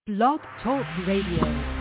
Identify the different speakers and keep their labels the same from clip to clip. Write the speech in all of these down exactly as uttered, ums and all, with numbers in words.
Speaker 1: Blog Talk Radio.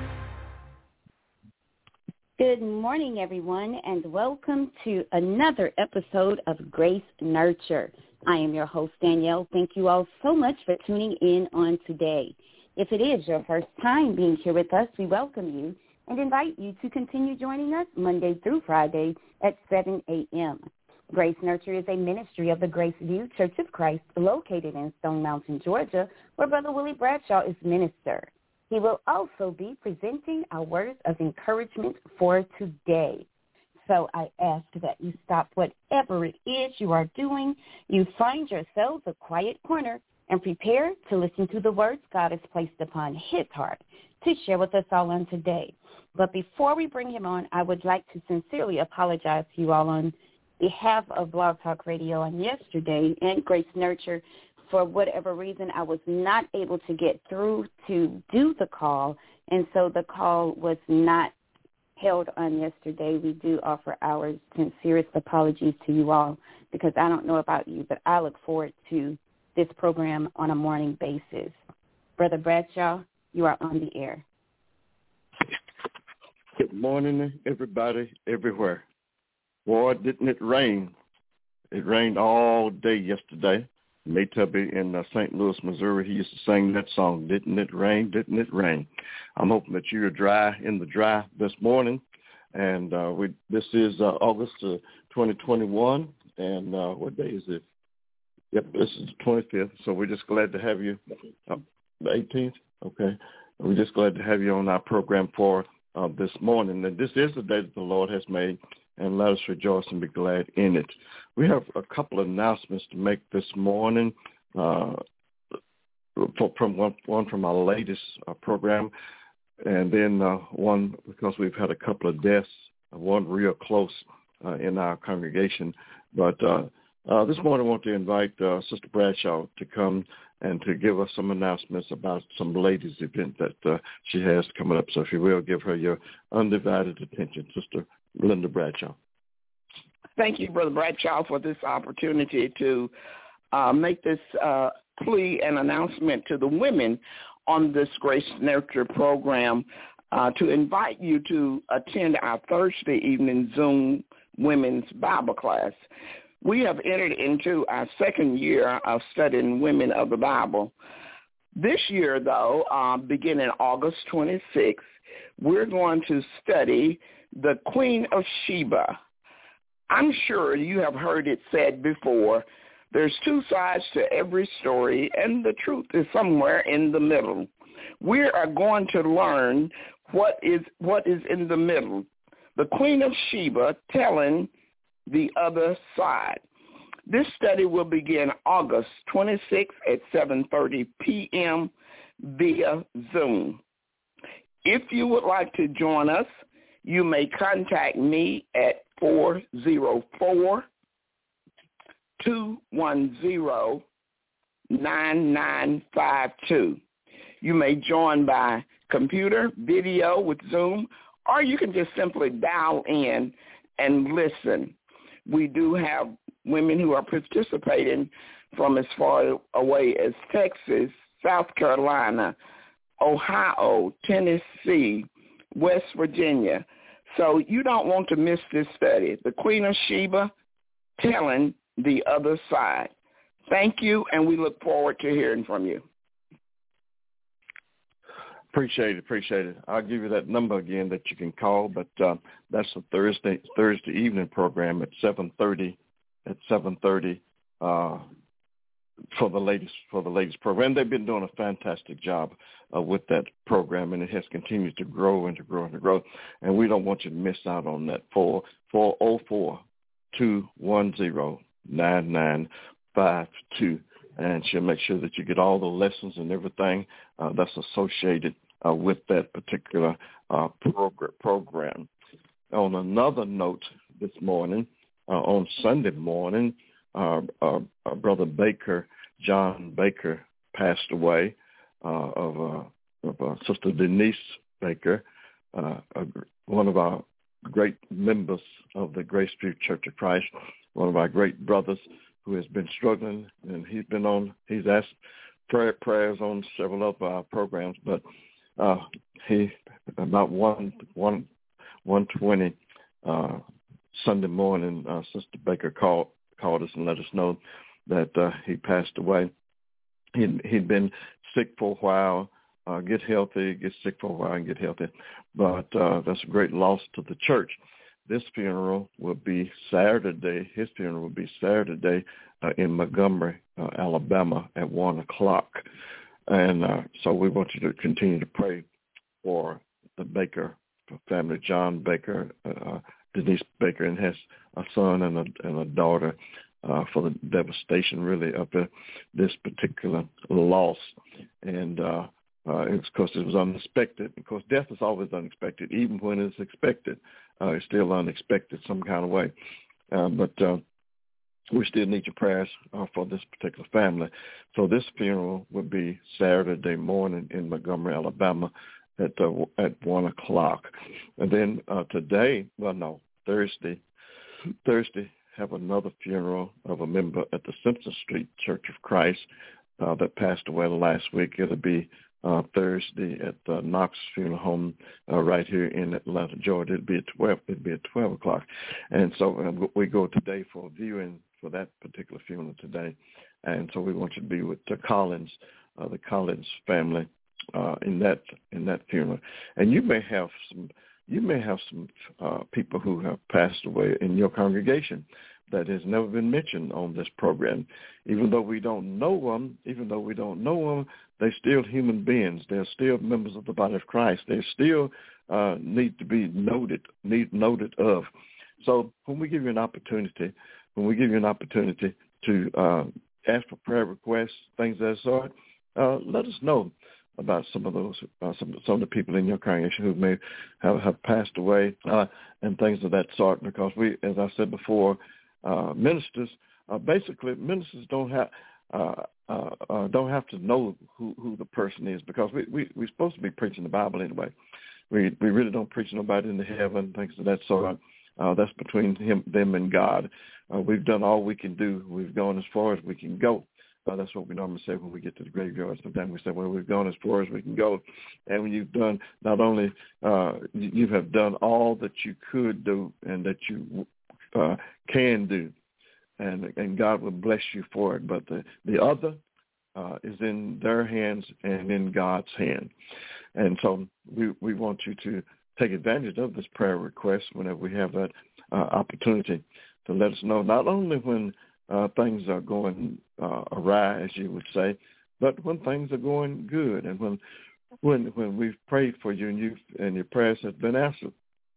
Speaker 2: Good morning, everyone, and welcome to another episode of Grace Nurture. I am your host, Danielle. Thank you all so much for tuning in on today. If it is your first time being here with us, we welcome you and invite you to continue joining us Monday through Friday at seven a.m. Grace Nurture is a ministry of the Grace View Church of Christ located in Stone Mountain, Georgia, where Brother Willie Bradshaw is minister. He will also be presenting our words of encouragement for today. So I ask that you stop whatever it is you are doing, you find yourselves a quiet corner, and prepare to listen to the words God has placed upon his heart to share with us all on today. But before we bring him on, I would like to sincerely apologize to you all on behalf of Blog Talk Radio on yesterday and Grace Nurture. For whatever reason, I was not able to get through to do the call, and so the call was not held on yesterday. We do offer our sincerest apologies to you all because I don't know about you, but I look forward to this program on a morning basis. Brother Bradshaw, you are on the air.
Speaker 3: Good morning, everybody, everywhere. Boy, didn't it rain? It rained all day yesterday. May Tubby in uh, Saint Louis, Missouri, he used to sing that song, Didn't It Rain, Didn't It Rain? I'm hoping that you're dry in the dry this morning. And uh, we this is uh, August uh, twenty twenty-one. And uh, what day is it? Yep, this is the twenty-fifth. So we're just glad to have you. Uh, the eighteenth? Okay. We're just glad to have you on our program for uh, this morning. And this is the day that the Lord has made, and let us rejoice and be glad in it. We have a couple of announcements to make this morning. Uh, from one, one from our latest uh, program, and then uh, one because we've had a couple of deaths, one real close uh, in our congregation. But uh, uh, this morning I want to invite uh, Sister Bradshaw to come and to give us some announcements about some ladies' event that uh, she has coming up. So if you will, give her your undivided attention, Sister Linda Bradshaw.
Speaker 4: Thank you, Brother Bradshaw, for this opportunity to uh, make this uh, plea and announcement to the women on this Grace Nurture program uh, to invite you to attend our Thursday evening Zoom Women's Bible class. We have entered into our second year of studying women of the Bible. This year, though, uh, beginning August twenty-sixth, we're going to study the Queen of Sheba. I'm sure you have heard it said before, there's two sides to every story, and the truth is somewhere in the middle. We are going to learn what is what is in the middle. The Queen of Sheba telling the other side. This study will begin August twenty-sixth at seven thirty p.m. via Zoom. If you would like to join us, you may contact me at four oh four, two one zero, nine nine five two. You may join by computer, video with Zoom, or you can just simply dial in and listen. We do have women who are participating from as far away as Texas, South Carolina, Ohio, Tennessee, West Virginia. So you don't want to miss this study. The Queen of Sheba telling the other side. Thank you, and we look forward to hearing from you.
Speaker 3: Appreciate it, appreciate it. I'll give you that number again that you can call, but uh, that's a Thursday Thursday evening program at seven thirty at seven thirty uh, for the latest for the latest program. They've been doing a fantastic job uh, with that program, and it has continued to grow and to grow and to grow. And we don't want you to miss out on that. four oh four, two one zero, nine nine five two. And she'll make sure that you get all the lessons and everything uh, that's associated uh, with that particular uh, progr- program. On another note this morning, uh, on Sunday morning, uh, uh, uh, Brother Baker, John Baker, passed away uh, of, uh, of uh, Sister Denise Baker, uh, a, one of our great members of the Grace View Church of Christ, one of our great brothers who has been struggling, and he's been on, he's asked prayer, prayers on several of our programs, but uh, he about one one one twenty uh, Sunday morning, uh, Sister Baker called called us and let us know that uh, he passed away. He'd, he'd been sick for a while, uh, get healthy, get sick for a while, and get healthy, but uh, that's a great loss to the church. This funeral will be Saturday. His funeral will be Saturday uh, in Montgomery, uh, Alabama at one o'clock. And uh, so we want you to continue to pray for the Baker family, John Baker, uh, Denise Baker, and has a son and a, and a daughter uh, for the devastation, really, of the, this particular loss. And uh, uh, it's because it was unexpected. Of course, death is always unexpected, even when it's expected. Uh, it's still unexpected some kind of way. Uh, but uh, we still need your prayers uh, for this particular family. So this funeral will be Saturday morning in Montgomery, Alabama at uh, at one o'clock. And then uh, today, well, no, Thursday, Thursday have another funeral of a member at the Simpson Street Church of Christ uh, that passed away last week. It'll be Uh, Thursday at the Knox Funeral Home uh, right here in Atlanta, Georgia. It'll be at twelve. It'll be at twelve o'clock, and so um, we go today for a viewing for that particular funeral today, and so we want you to be with the Collins, uh, the Collins family, uh, in that in that funeral. And you may have some you may have some uh, people who have passed away in your congregation that has never been mentioned on this program. Even though we don't know them, even though we don't know them, they're still human beings. They're still members of the body of Christ. They still uh, need to be noted, need noted of. So when we give you an opportunity, when we give you an opportunity to uh, ask for prayer requests, things of that sort, uh, let us know about some of those, uh, some, some of the people in your congregation who may have, have passed away uh, and things of that sort. Because we, as I said before, Uh, ministers, uh, basically, ministers don't have uh, uh, uh, don't have to know who, who the person is, because we, we we're supposed to be preaching the Bible anyway. We we really don't preach nobody into heaven, things of that sort. Uh, that's between him, them, and God. Uh, we've done all we can do. We've gone as far as we can go. Uh, that's what we normally say when we get to the graveyard. Sometimes we say, well, we've gone as far as we can go. And when you've done, not only uh, you, you have done all that you could do and that you Uh, can do, and and God will bless you for it. But the the other uh, is in their hands and in God's hand, and so we we want you to take advantage of this prayer request whenever we have that uh, opportunity to let us know. Not only when uh, things are going uh, awry, as you would say, but when things are going good, and when when when we've prayed for you and you and your prayers have been answered.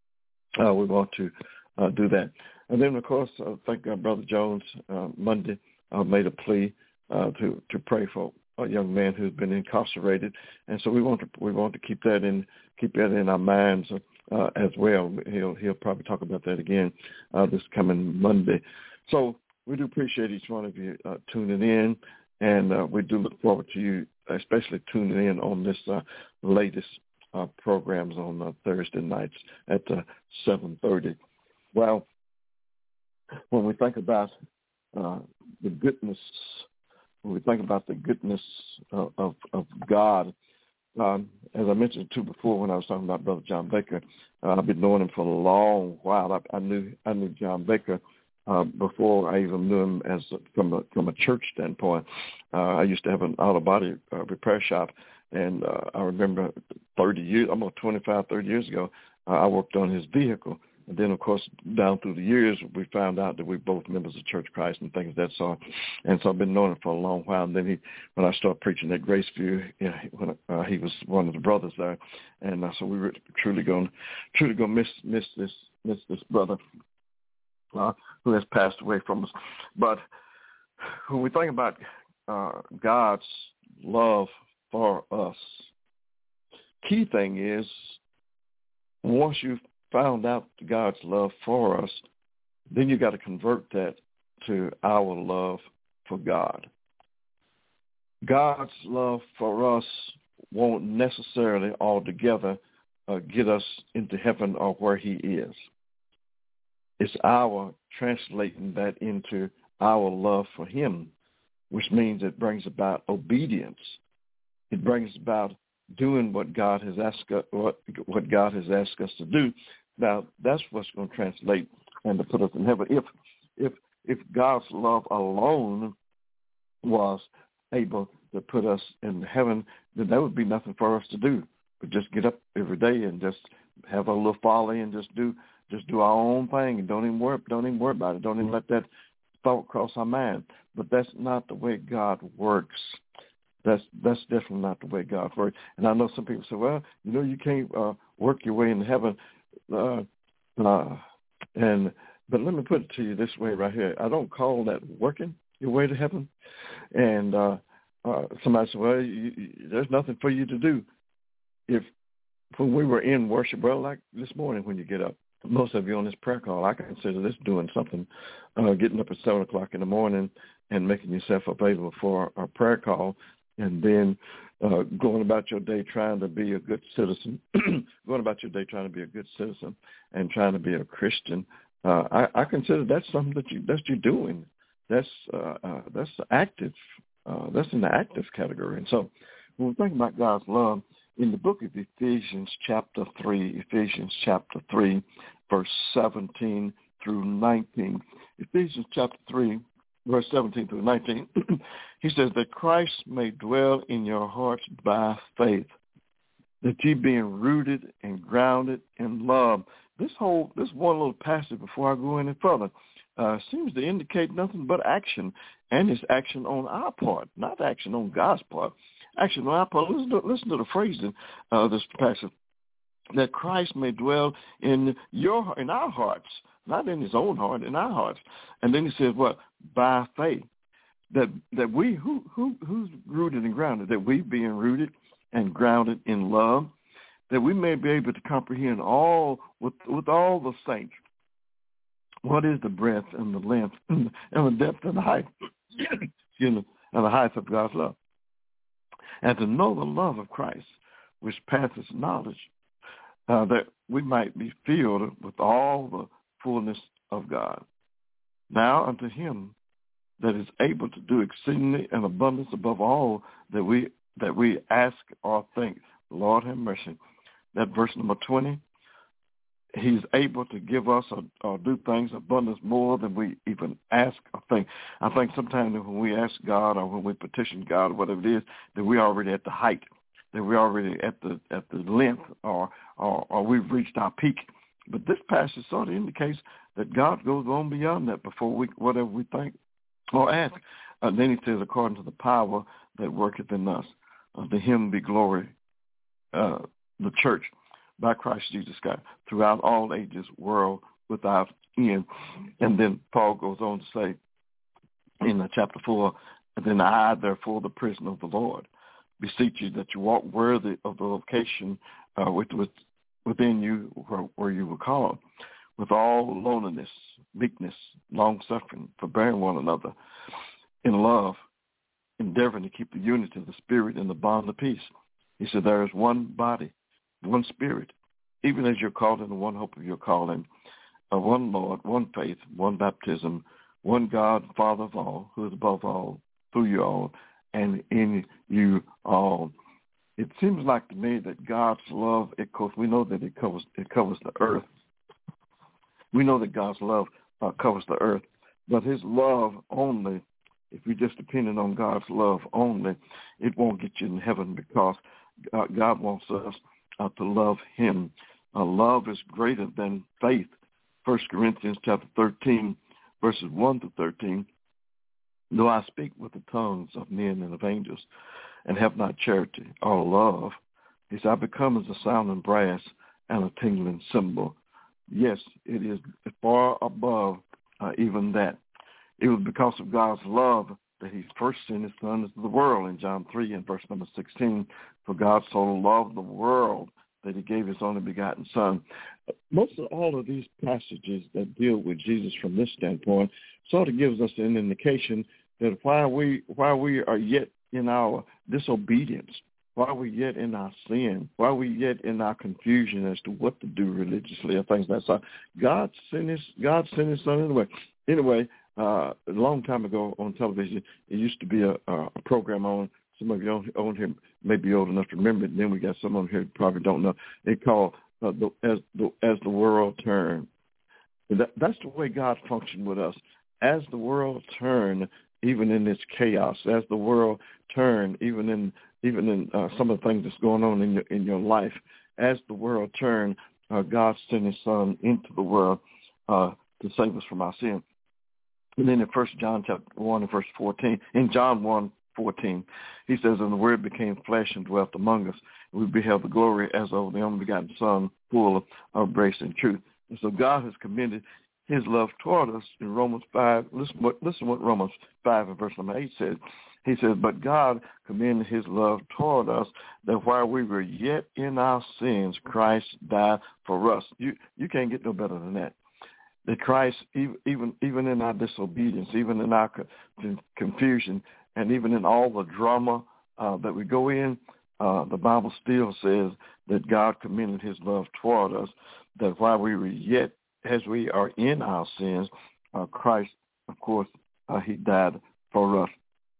Speaker 3: Uh, we want to uh, do that. And then, of course, I think uh, Brother Jones uh, Monday uh, made a plea uh, to to pray for a young man who's been incarcerated, and so we want to we want to keep that in keep that in our minds uh, as well. He'll he'll probably talk about that again uh, this coming Monday. So we do appreciate each one of you uh, tuning in, and uh, we do look forward to you, especially tuning in on this uh, latest uh, programs on uh, Thursday nights at uh, seven thirty. Well, when we think about uh, the goodness, when we think about the goodness of, of, of God, um, as I mentioned too before when I was talking about Brother John Baker, uh, I've been knowing him for a long while. I, I knew I knew John Baker uh, before I even knew him as a, from a from a church standpoint. Uh, I used to have an auto body uh, repair shop, and uh, I remember thirty years, almost twenty-five, thirty years ago, uh, I worked on his vehicle. And then, of course, down through the years, we found out that we're both members of Church of Christ and things of that sort. And so I've been knowing him for a long while. And then he, when I started preaching at Graceview, you know, when uh, he was one of the brothers there, and uh, so we were truly going, truly going to miss miss this miss this brother uh, who has passed away from us. But when we think about uh, God's love for us, key thing is once you've found out God's love for us, then you got to convert that to our love for God. God's love for us won't necessarily altogether uh, get us into heaven or where he is. It's our translating that into our love for him which means it brings about obedience. It brings about doing what God has asked us, what, what God has asked us to do. Now, that's what's going to translate and to put us in heaven. If if if God's love alone was able to put us in heaven, then there would be nothing for us to do but just get up every day and just have a little folly and just do just do our own thing and don't even worry don't even worry about it. Don't even let that thought cross our mind. But that's not the way God works. That's that's definitely not the way God works. And I know some people say, well, you know, you can't uh, work your way into heaven. Uh, uh, and but let me put it to you this way right here. I don't call that working your way to heaven. And uh, uh, somebody said, well, you, you, there's nothing for you to do. If when we were in worship, well, like this morning when you get up, most of you on this prayer call, I consider this doing something, uh, getting up at seven o'clock in the morning and making yourself available for a prayer call, and then uh, going about your day trying to be a good citizen, going about your day trying to be a good citizen and trying to be a Christian. Uh, I, I consider that's something that you that you're doing. That's uh, uh, that's active. Uh, that's in the active category. And so, when we think about God's love in the book of Ephesians, chapter three, Ephesians chapter three, verse seventeen through nineteen. Ephesians chapter three, verse seventeen through nineteen. He says that Christ may dwell in your hearts by faith, that ye being rooted and grounded in love. This whole, this one little passage before I go any further uh, seems to indicate nothing but action, and it's action on our part, not action on God's part. Action on our part. Listen to, listen to the phrase in uh, this passage, that Christ may dwell in your in our hearts, not in his own heart, in our hearts. And then he says, what? By faith. That that we, who who who's rooted and grounded, that we being rooted and grounded in love, that we may be able to comprehend all with with all the saints what is the breadth and the length and the depth and the height, excuse me, and the height of God's love, and to know the love of Christ, which passes knowledge, uh, that we might be filled with all the fullness of God. Now unto him that is able to do exceedingly and abundance above all that we that we ask or think. Lord have mercy. That verse number twenty, he's able to give us or, or do things abundance more than we even ask or think. I think sometimes when we ask God or when we petition God or whatever it is, that we're already at the height, that we're already at the at the length or, or, or we've reached our peak. But this passage sort of indicates that God goes on beyond that before we whatever we think or ask. Uh, then he says, according to the power that worketh in us, uh, to him be glory, uh, the church, by Christ Jesus God, throughout all ages, world without end. And then Paul goes on to say in uh, chapter four, and then I, therefore, the prisoner of the Lord, beseech you that you walk worthy of the vocation uh, with, with, within you where, where you were called, with all lowliness, meekness, long-suffering, forbearing one another, in love, endeavoring to keep the unity of the Spirit in the bond of peace. He said, there is one body, one Spirit, even as you're called in the one hope of your calling, uh, one Lord, one faith, one baptism, one God, Father of all, who is above all, through you all, and in you all. It seems like to me that God's love, it covers, we know that it covers it covers the earth. We know that God's love uh, covers the earth, but his love only, if you're just depending on God's love only, it won't get you in heaven, because uh, God wants us uh, to love him. Uh, love is greater than faith. First Corinthians chapter thirteen, verses one to thirteen. Though I speak with the tongues of men and of angels, and have not charity or love, he said, I become as a sounding brass and a tingling cymbal. Yes, it is far above uh, even that. It was because of God's love that he first sent his son into the world in John three and verse number sixteen. For God so loved the world that he gave his only begotten son. Most of all of these passages that deal with Jesus from this standpoint sort of gives us an indication that while we while we are yet in our disobedience, while we yet in our sin, while we yet in our confusion as to what to do religiously or things like that, God sent his God sent his son anyway. Anyway, uh, a long time ago on television, it used to be a, a program on, some of you on, on here may be old enough to remember it, and then we got some of them here who probably don't know. It called uh, the, as, the, as the World Turned. That, that's the way God functioned with us. As the world turned, even in its chaos, as the world turned, even in even in uh, some of the things that's going on in your in your life, as the world turned, uh, God sent His Son into the world uh, to save us from our sin. And then in First John chapter one and verse fourteen, in John one fourteen, he says, "And the Word became flesh and dwelt among us. We beheld the glory as of the only begotten Son, full of, of grace and truth." And so God has commended His love toward us in Romans five. Listen what, listen what Romans five and verse number eight says. He says, "But God commended His love toward us, that while we were yet in our sins, Christ died for us." You you can't get no better than that. That Christ, even even in our disobedience, even in our confusion, and even in all the drama uh, that we go in, uh, the Bible still says that God commended His love toward us, that while we were yet, as we are in our sins, uh, Christ, of course, uh, He died for us.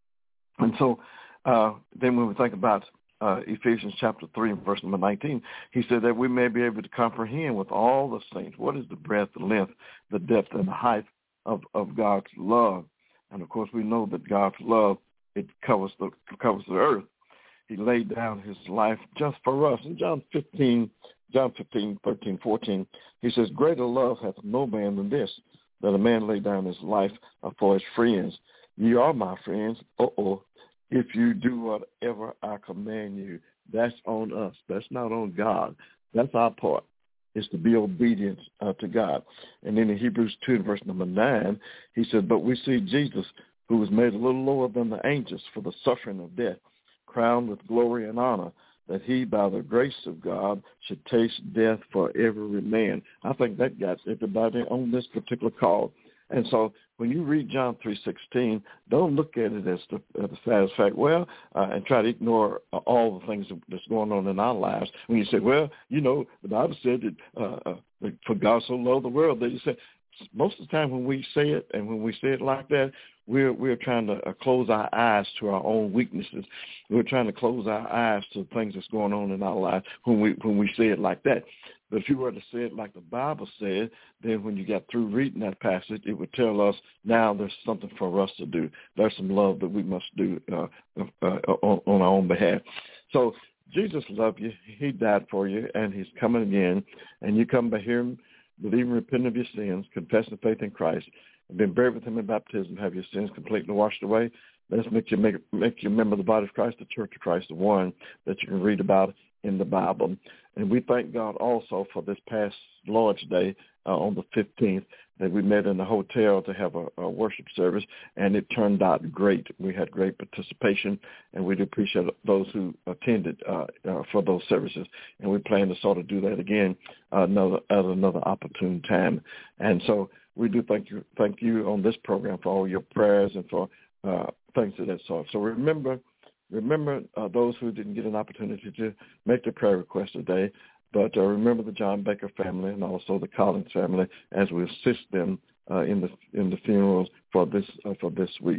Speaker 3: And so uh, then when we think about uh, Ephesians chapter three and verse number nineteen, he said that we may be able to comprehend with all the saints what is the breadth, the length, the depth, and the height of, of God's love. And, of course, we know that God's love, it covers the covers the earth. He laid down His life just for us. In John fifteen, John fifteen, thirteen, fourteen, he says, "Greater love hath no man than this, that a man lay down his life for his friends. Ye are my friends, uh-oh, if you do whatever I command you." That's on us. That's not on God. That's our part, is to be obedient uh, to God. And then in Hebrews two, verse number nine, he said, "But we see Jesus, who was made a little lower than the angels for the suffering of death, crowned with glory and honor, that He, by the grace of God, should taste death for every man." I think that got everybody on this particular call. And so when you read John three sixteen, don't look at it as the, as the satisfied fact, well, uh, and try to ignore uh, all the things that's going on in our lives. When you say, well, you know, the Bible said that uh, uh, for God so loved the world, that you say, most of the time when we say it and when we say it like that, we're we're trying to uh, close our eyes to our own weaknesses. We're trying to close our eyes to things that's going on in our life when we when we say it like that. But if you were to say it like the Bible said, then when you got through reading that passage, it would tell us now there's something for us to do. There's some love that we must do uh, uh, on, on our own behalf. So Jesus loved you. He died for you, and He's coming again. And you come by Him, believe and repent of your sins, confess the faith in Christ, and been buried with Him in baptism, have your sins completely washed away. Let's make you make, make you a member of the body of Christ, the Church of Christ, the one that you can read about in the Bible. And we thank God also for this past Lord's Day uh, on the fifteenth, that we met in the hotel to have a, a worship service, and it turned out great. We had great participation, and we do appreciate those who attended uh, uh, for those services. And we plan to sort of do that again uh, another, at another opportune time. And so we do thank you, thank you on this program for all your prayers and for uh, things of that sort. So remember, remember uh, those who didn't get an opportunity to make their prayer request today, but uh, remember the John Baker family and also the Collins family as we assist them uh, in the in the funerals for this uh, for this week.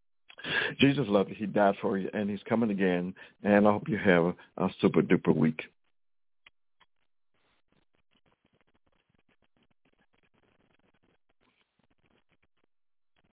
Speaker 3: Jesus loved you. He died for you, and He's coming again. And I hope you have a, a super duper week.